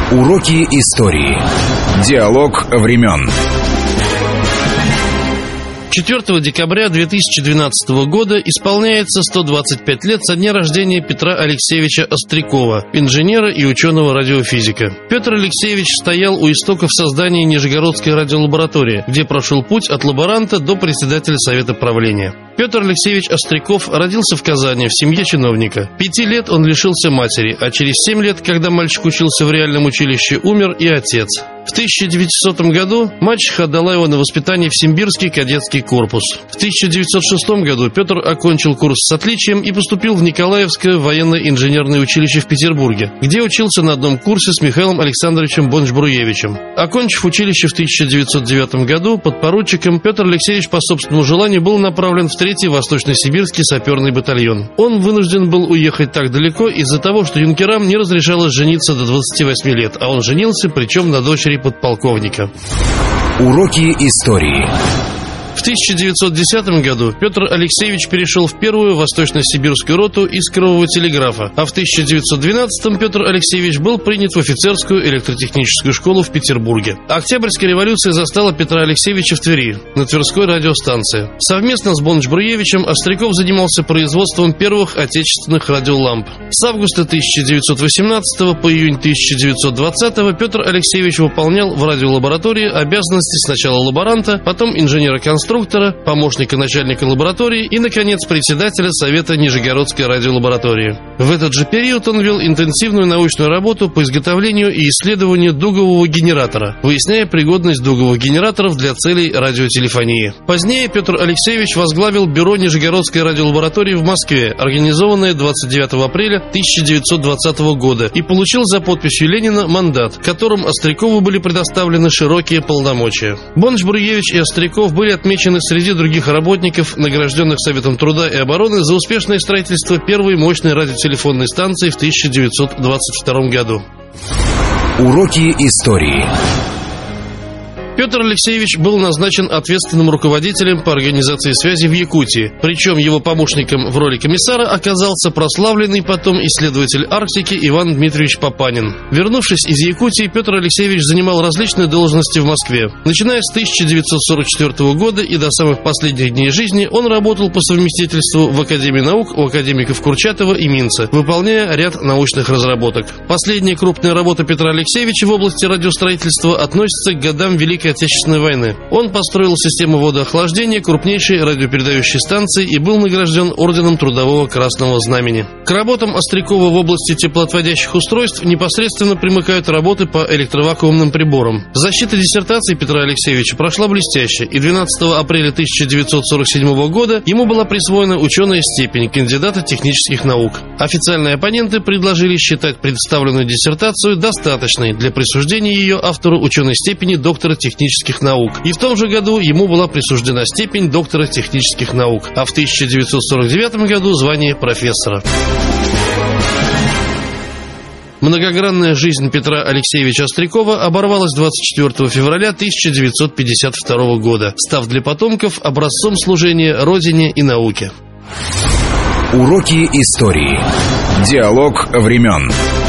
Уроки истории. Диалог времен. 4 декабря 2012 года исполняется 125 лет со дня рождения Петра Алексеевича Острякова, инженера и ученого-радиофизика. Петр Алексеевич стоял у истоков создания Нижегородской радиолаборатории, где прошел путь от лаборанта до председателя Совета правления. Петр Алексеевич Остряков родился в Казани в семье чиновника. 5 лет он лишился матери, а через 7 лет, когда мальчик учился в реальном училище, умер и отец. В 1900 году мачеха отдала его на воспитание в Симбирский кадетский корпус. В 1906 году Петр окончил курс с отличием и поступил в Николаевское военно-инженерное училище в Петербурге, где учился на одном курсе с Михаилом Александровичем Бонч-Бруевичем. Окончив училище в 1909 году, подпоручиком Петр Алексеевич по собственному желанию был направлен в 3-й Восточно-Сибирский саперный батальон. Он вынужден был уехать так далеко из-за того, что юнкерам не разрешалось жениться до 28 лет, а он женился, причем на дочери подполковника. Уроки истории. В 1910 году Петр Алексеевич перешел в 1-ю Восточно-Сибирскую роту искрового телеграфа, а в 1912 Петр Алексеевич был принят в офицерскую электротехническую школу в Петербурге. Октябрьская революция застала Петра Алексеевича в Твери, на Тверской радиостанции. Совместно с Бонч-Бруевичем Остряков занимался производством первых отечественных радиоламп. С августа 1918 по июнь 1920 Петр Алексеевич выполнял в радиолаборатории обязанности сначала лаборанта, потом инженера-конструктора, помощника начальника лаборатории и, наконец, председателя Совета Нижегородской радиолаборатории. В этот же период он вел интенсивную научную работу по изготовлению и исследованию дугового генератора, выясняя пригодность дуговых генераторов для целей радиотелефонии. Позднее Петр Алексеевич возглавил бюро Нижегородской радиолаборатории в Москве, организованное 29 апреля 1920 года, и получил за подписью Ленина мандат, которым Острякову были предоставлены широкие полномочия. Бонч-Бруевич и Остряков были отмечены среди других работников, награжденных Советом труда и обороны за успешное строительство первой мощной радиотелефонной станции в 1922 году. Уроки истории. Петр Алексеевич был назначен ответственным руководителем по организации связи в Якутии, причем его помощником в роли комиссара оказался прославленный потом исследователь Арктики Иван Дмитриевич Папанин. Вернувшись из Якутии, Петр Алексеевич занимал различные должности в Москве. Начиная с 1944 года и до самых последних дней жизни он работал по совместительству в Академии наук у академиков Курчатова и Минца, выполняя ряд научных разработок. Последняя крупная работа Петра Алексеевича в области радиостроительства относится к годам Великой Отечественной войны. Он построил систему водоохлаждения крупнейшей радиопередающей станции и был награжден орденом Трудового Красного Знамени. К работам Острякова в области теплоотводящих устройств непосредственно примыкают работы по электровакуумным приборам. Защита диссертации Петра Алексеевича прошла блестяще, и 12 апреля 1947 года ему была присвоена ученая степень кандидата технических наук. Официальные оппоненты предложили считать представленную диссертацию достаточной для присуждения ее автору ученой степени доктора технических наук. И в том же году ему была присуждена степень доктора технических наук, а в 1949 году звание профессора. Многогранная жизнь Петра Алексеевича Острякова оборвалась 24 февраля 1952 года, став для потомков образцом служения Родине и науке. Уроки истории. Диалог времен.